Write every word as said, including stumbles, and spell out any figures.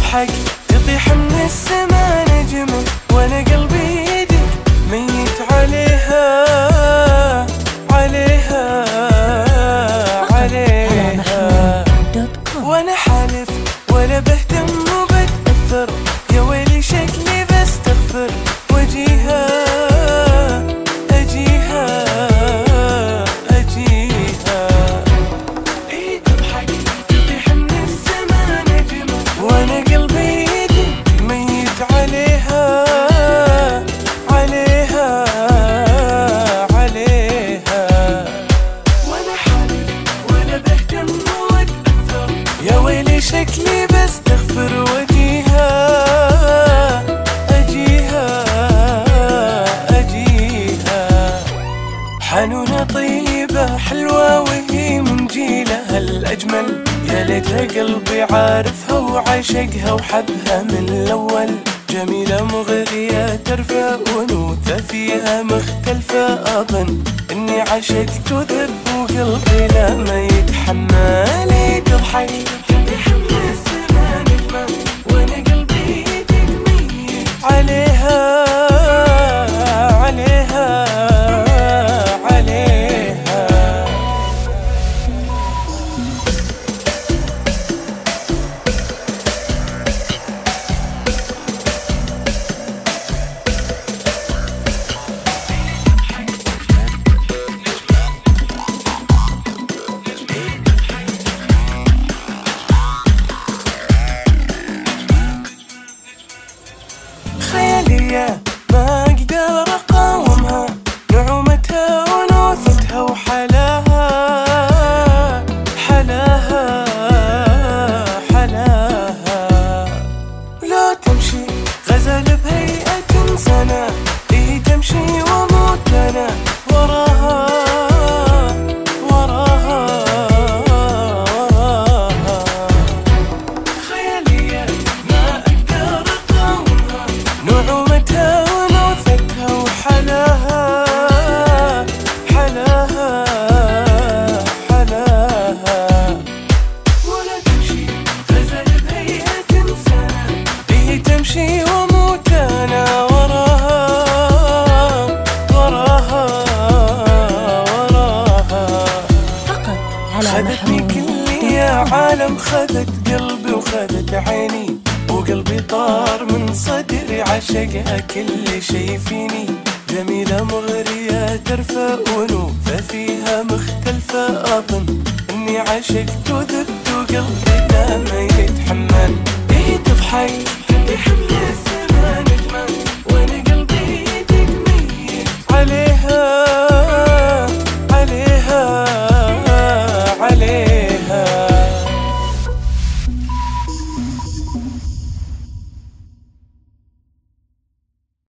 تضحك تطيح من السما نجمة، وانا قلبي يدك ميت عليها عليها عليها. وانا حالف ولا بهتم وبتأثر، يا ويلي شكلي بستغفر وجيها اجيها اجيها. ايه تضحك تطيح من السما نجمة، وانا قلبي يدك ميت عليها عليها عليها. وانا حالف ولا بهتم واتأثر، يا ويلي شكلي بستغفر وجيها اجيها اجيها. حنونة طيبة حلوة وهي من جيلها الأجمل، يا ليت قلبي عارفها وعشقها وحبها من الأول. جميلة مغرية ترفع ونوثة فيها مختلفة، أظن إني عشقت وذب وقلبي لا ما يتحمل. تضحك تطيح من السما نجمة، وانا قلبي يدك ميت عليها عليها عليها. خيالية ما أقدر أقاومها، نعومتها ونوثتها وحلاها حلاها حلاها. لا تمشي غزل بهيئة سنة، إيه تمشي وأموت أنا وراها وراها وراها. خيالية ما أقدر أقاومها، نعومتها ونوثتها وحلاها حلاها حلاها. ولا تمشي غزل بهيئة سنة، إيه تمشي وأموت أنا وراها وراها وراها. فقط على خذتني كلي يا عالم، خذت قلبي وخذت عيني، وقلبي طار من صدري عشقها كل شي فيني. جميلة مغرية ترفع ونوثة فيها مختلفة، أظن إني عشقت وذبت وقلبي لا ما يتحمل.